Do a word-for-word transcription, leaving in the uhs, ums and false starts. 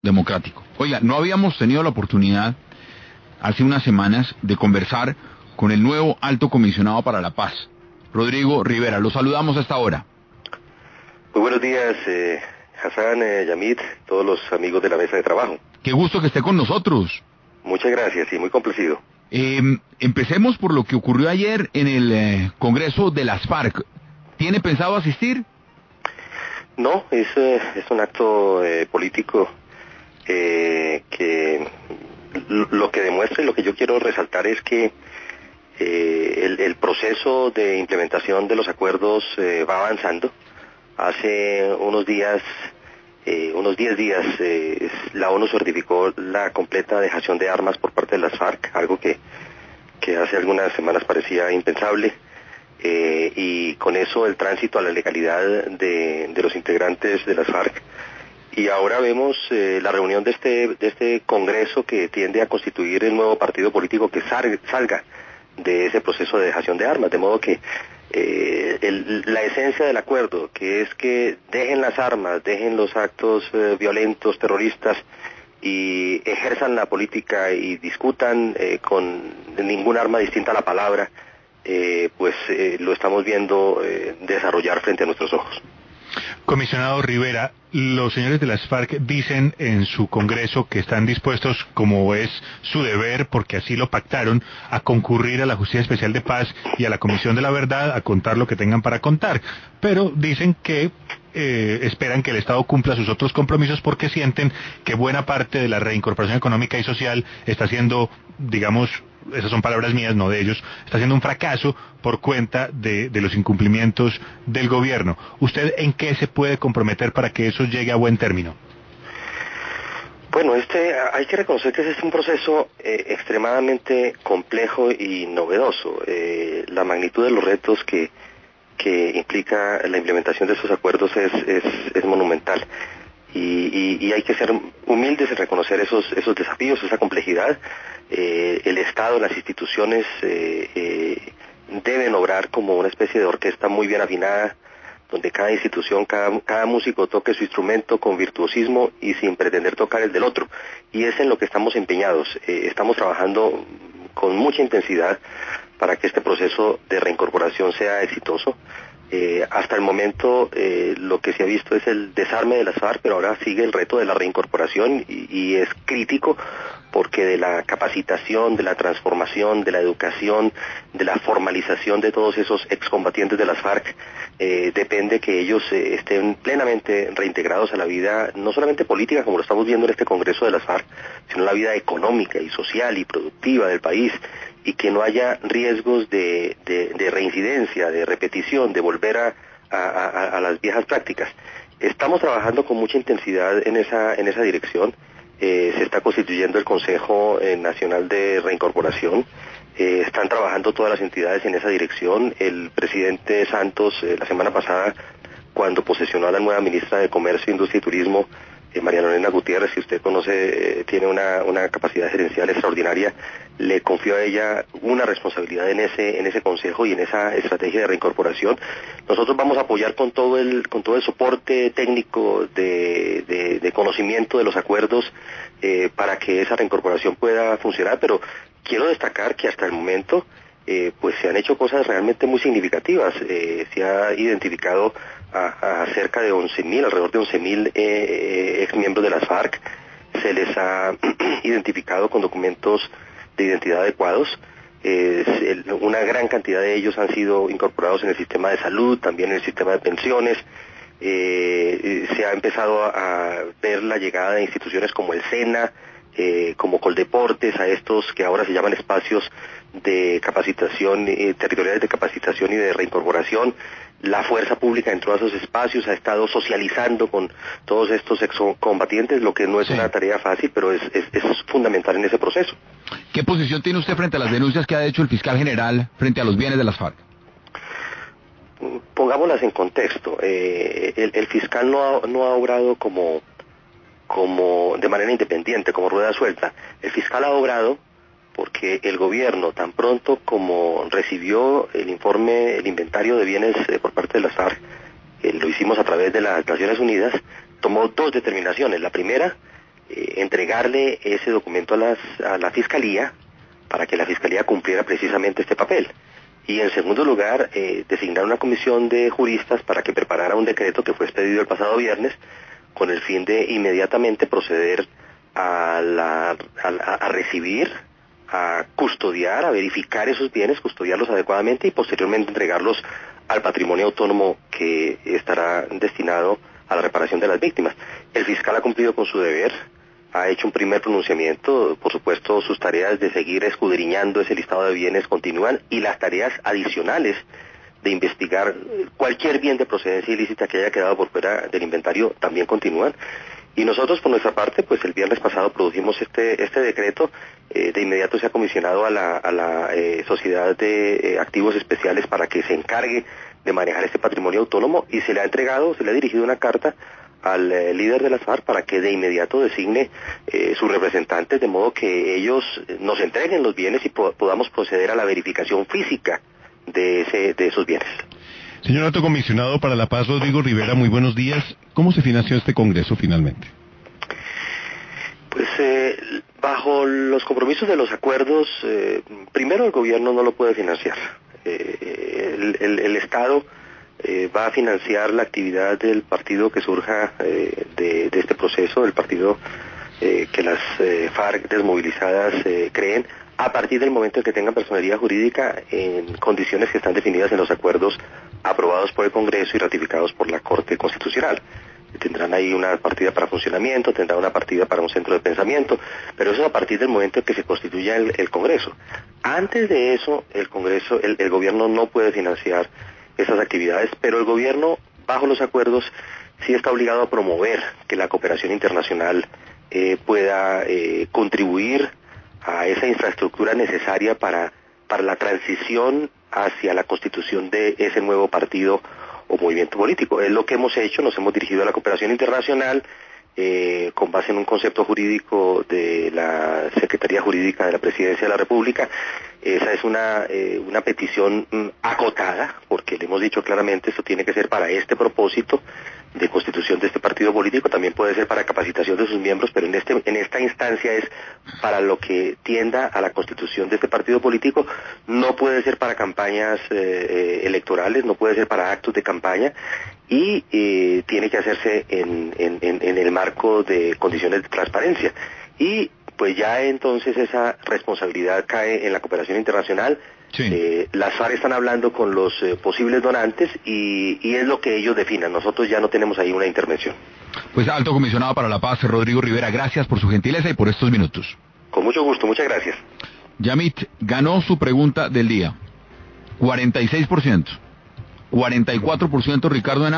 democrático. Oiga, no habíamos tenido la oportunidad hace unas semanas de conversar con el nuevo Alto Comisionado para la Paz, Rodrigo Rivera. Lo saludamos hasta ahora. Muy buenos días, eh, Hassan, eh, Yamit, todos los amigos de la mesa de trabajo. Qué gusto que esté con nosotros. Muchas gracias y muy complacido. Eh, empecemos por lo que ocurrió ayer en el eh, Congreso de las FARC. ¿Tiene pensado asistir? No, es, eh, es un acto eh, político eh, que lo que demuestra y lo que yo quiero resaltar es que eh, el, el proceso de implementación de los acuerdos eh, va avanzando. Hace unos días, eh, unos diez días, eh, la ONU certificó la completa dejación de armas por parte de las FARC, algo que, que hace algunas semanas parecía impensable. Eh, y con eso el tránsito a la legalidad de, de los integrantes de las FARC. Y ahora vemos eh, la reunión de este, de este Congreso que tiende a constituir el nuevo partido político que sal, salga de ese proceso de dejación de armas, de modo que eh, el, la esencia del acuerdo, que es que dejen las armas, dejen los actos eh, violentos, terroristas, y ejerzan la política y discutan eh, con ningún arma distinta a la palabra, eh, pues eh, lo estamos viendo eh, desarrollar frente a nuestros ojos. Comisionado Rivera, los señores de las FARC dicen en su Congreso que están dispuestos, como es su deber, porque así lo pactaron, a concurrir a la Justicia Especial de Paz y a la Comisión de la Verdad a contar lo que tengan para contar, pero dicen que eh, esperan que el Estado cumpla sus otros compromisos porque sienten que buena parte de la reincorporación económica y social está siendo, digamos, esas son palabras mías, no de ellos, está siendo un fracaso por cuenta de, de los incumplimientos del gobierno. ¿Usted en qué se puede comprometer para que eso llegue a buen término? Bueno, este hay que reconocer que ese es un proceso eh, extremadamente complejo y novedoso. Eh, la magnitud de los retos que, que implica la implementación de esos acuerdos es, es, es monumental. Y, y, y hay que ser humildes en reconocer esos, esos desafíos, esa complejidad. Eh, el Estado, las instituciones eh, eh, deben obrar como una especie de orquesta muy bien afinada, donde cada institución, cada, cada músico toque su instrumento con virtuosismo y sin pretender tocar el del otro. Y es en lo que estamos empeñados. Eh, estamos trabajando con mucha intensidad para que este proceso de reincorporación sea exitoso. Eh, hasta el momento eh, lo que se ha visto es el desarme de las FARC, pero ahora sigue el reto de la reincorporación y, y es crítico porque de la capacitación, de la transformación, de la educación, de la formalización de todos esos excombatientes de las FARC eh, depende que ellos eh, estén plenamente reintegrados a la vida, no solamente política como lo estamos viendo en este Congreso de las FARC, sino la vida económica y social y productiva del país, y que no haya riesgos de, de, de reincidencia, de repetición, de volver a, a, a, a las viejas prácticas. Estamos trabajando con mucha intensidad en esa, en esa dirección. Eh, se está constituyendo el Consejo eh, Nacional de Reincorporación. Eh, están trabajando todas las entidades en esa dirección. El presidente Santos, eh, la semana pasada, cuando posesionó a la nueva ministra de Comercio, Industria y Turismo, eh, María Lorena Gutiérrez, que usted conoce, eh, tiene una, una capacidad gerencial extraordinaria, le confió a ella una responsabilidad en ese, en ese consejo y en esa estrategia de reincorporación. Nosotros vamos a apoyar con todo el, con todo el soporte técnico de, de, de conocimiento de los acuerdos eh, para que esa reincorporación pueda funcionar, pero quiero destacar que hasta el momento eh, pues se han hecho cosas realmente muy significativas. Eh, se ha identificado a, a cerca de once mil, alrededor de once mil eh, ex miembros de las FARC. Se les ha identificado con documentos de identidad adecuados. Eh, el, una gran cantidad de ellos han sido incorporados en el sistema de salud, también en el sistema de pensiones. Eh, se ha empezado a, a ver la llegada de instituciones como el SENA, eh, como Coldeportes, a estos que ahora se llaman espacios de capacitación, eh, territoriales de capacitación y de reincorporación. La fuerza pública entró a esos espacios, ha estado socializando con todos estos excombatientes, lo que no es sí. una tarea fácil, pero es, es, es fundamental en ese proceso. ¿Qué posición tiene usted frente a las denuncias que ha hecho el fiscal general frente a los bienes de las FARC? Pongámoslas en contexto. Eh, el, el fiscal no ha, no ha obrado como, como de manera independiente, como rueda suelta. El fiscal ha obrado porque el gobierno, tan pronto como recibió el informe, el inventario de bienes eh, por parte de las FARC, eh, lo hicimos a través de las Naciones Unidas, tomó dos determinaciones. La primera, eh, entregarle ese documento a, las, a la Fiscalía para que la Fiscalía cumpliera precisamente este papel. Y en segundo lugar, eh, designar una comisión de juristas para que preparara un decreto que fue expedido el pasado viernes con el fin de inmediatamente proceder a, la, a, a recibir, a custodiar, a verificar esos bienes, custodiarlos adecuadamente y posteriormente entregarlos al patrimonio autónomo que estará destinado a la reparación de las víctimas. El fiscal ha cumplido con su deber, ha hecho un primer pronunciamiento, por supuesto sus tareas de seguir escudriñando ese listado de bienes continúan y las tareas adicionales de investigar cualquier bien de procedencia ilícita que haya quedado por fuera del inventario también continúan. Y nosotros por nuestra parte, pues el viernes pasado produjimos este este decreto, eh, de inmediato se ha comisionado a la, a la eh, Sociedad de eh, Activos Especiales para que se encargue de manejar este patrimonio autónomo y se le ha entregado, se le ha dirigido una carta al eh, líder de las FARC para que de inmediato designe eh, sus representantes de modo que ellos nos entreguen los bienes y po- podamos proceder a la verificación física de, ese, de esos bienes. Señor Alto Comisionado para la Paz, Rodrigo Rivera, muy buenos días. ¿Cómo se financió este Congreso finalmente? Pues eh, bajo los compromisos de los acuerdos, eh, primero el gobierno no lo puede financiar. Eh, el, el, el Estado eh, va a financiar la actividad del partido que surja eh, de, de este proceso, del partido eh, que las eh, FARC desmovilizadas eh, creen, a partir del momento en que tengan personería jurídica en condiciones que están definidas en los acuerdos aprobados por el Congreso y ratificados por la Corte Constitucional. Tendrán ahí una partida para funcionamiento, tendrán una partida para un centro de pensamiento, pero eso es a partir del momento en que se constituya el, el Congreso. Antes de eso, el Congreso, el, el gobierno no puede financiar esas actividades, pero el gobierno, bajo los acuerdos, sí está obligado a promover que la cooperación internacional eh, pueda eh, contribuir a esa infraestructura necesaria para, para la transición hacia la constitución de ese nuevo partido o movimiento político. Es lo que hemos hecho, nos hemos dirigido a la cooperación internacional eh, con base en un concepto jurídico de la Secretaría Jurídica de la Presidencia de la República. Esa es una, eh, una petición mm, acotada, porque le hemos dicho claramente esto tiene que ser para este propósito de constitución de este partido político, también puede ser para capacitación de sus miembros, pero en este en esta instancia es para lo que tienda a la constitución de este partido político, no puede ser para campañas eh, eh, electorales, no puede ser para actos de campaña y eh, tiene que hacerse en, en, en, en el marco de condiciones de transparencia. Y pues ya entonces esa responsabilidad cae en la cooperación internacional. Sí. Eh, las FARC están hablando con los eh, posibles donantes y, y es lo que ellos definan. Nosotros ya no tenemos ahí una intervención. Pues Alto Comisionado para la Paz, Rodrigo Rivera, gracias por su gentileza y por estos minutos. Con mucho gusto, muchas gracias. Yamit ganó su pregunta del día. cuarenta y seis por ciento. cuarenta y cuatro por ciento Ricardo